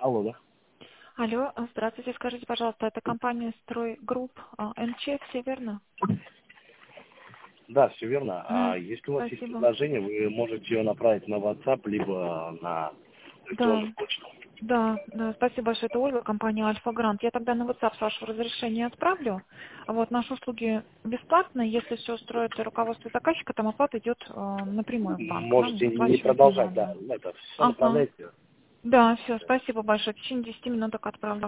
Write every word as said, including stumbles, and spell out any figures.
Алло, да? Алло, а, здравствуйте, скажите, пожалуйста, это компания «Стройгрупп» а, эн че, все верно? Да, все верно. Ну, А если у вас есть спасибо. предложение, вы можете ее направить на WhatsApp, либо на Да, электронную почту. да, да, спасибо большое, это Ольга, компания «Альфа Грант». Я тогда на WhatsApp с вашего разрешения отправлю. Вот, наши услуги бесплатные, если все устроит руководство заказчика, там оплата идет э, напрямую в банк, нам Можете не выплачивать не продолжать, да. надо. Это все Ага, направляйте. да, все, спасибо большое, в течение десяти минуток отправлю.